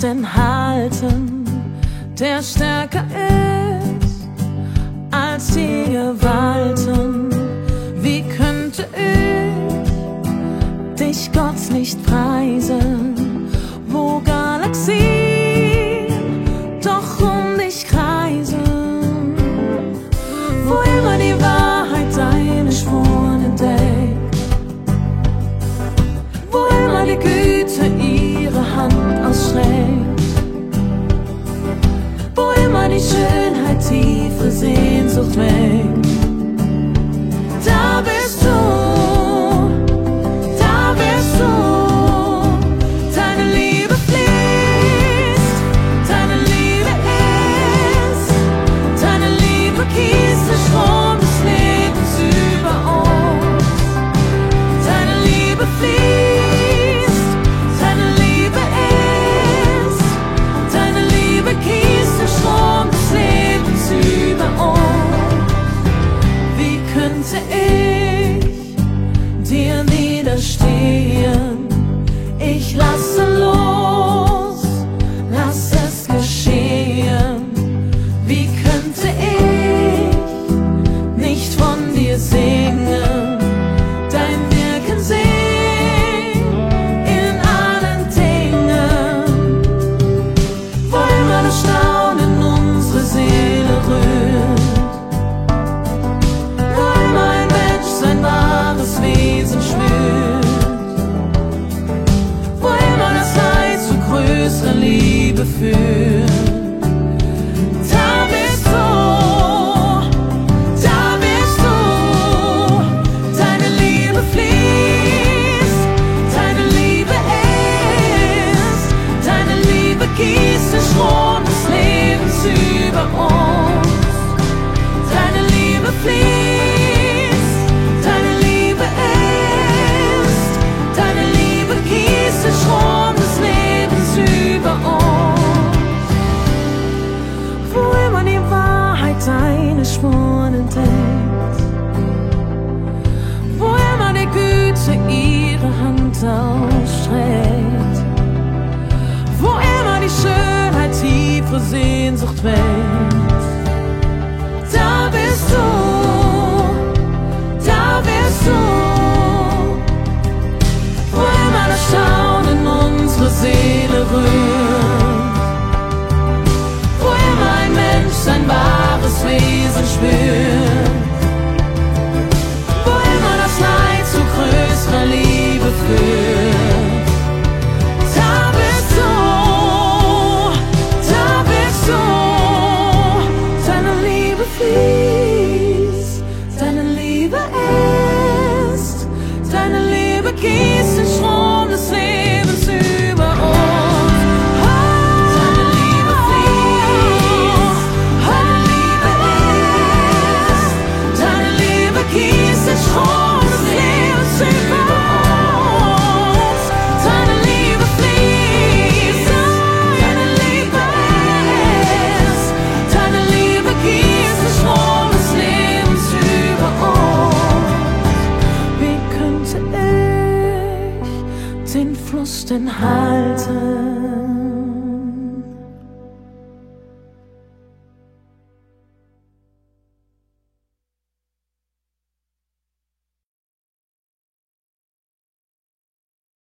kannst denn halten, der stärker ist als die Gewalten. Wie könnte ich dich Gott nicht preisen, wo Galaxien doch um dich kreisen, wo immer die Wahrheit deine Spuren entdeckt, wo immer die Güte ihre Hand ausstreckt, wo immer die Schönheit tiefe Sehnsucht weckt. Da bist du, da bist du. Deine Liebe fließt, deine Liebe ist, deine Liebe gießt der Strom des Lebens über uns. Deine Liebe fließt, deine Liebe ist, deine Liebe gießt der Strom des Lebens über uns. Wie könnte ich dir widerstehen? Ich lasse los, lass es geschehen. Wie könnte ich nicht von dir singen, dein Wirken sehen in allen Dingen, wo immer das Staunen unsere Seele rührt, wo immer ein Mensch sein wahres Wesen spürt, wo immer das Leid zu größerer Liebe führt. Da bist du, da bist du. Deine Liebe fließt, deine Liebe ist, deine Liebe gießt den Strom des Lebens über uns. Deine Liebe fließt, deine Liebe ist, deine Liebe gießt den Strom des Lebens über uns. Wo immer die Wahrheit deine Spuren entdeckt, wo immer die Güte ihre Hand ausstreckt, wo immer die Schönheit tiefe Sehnsucht weckt.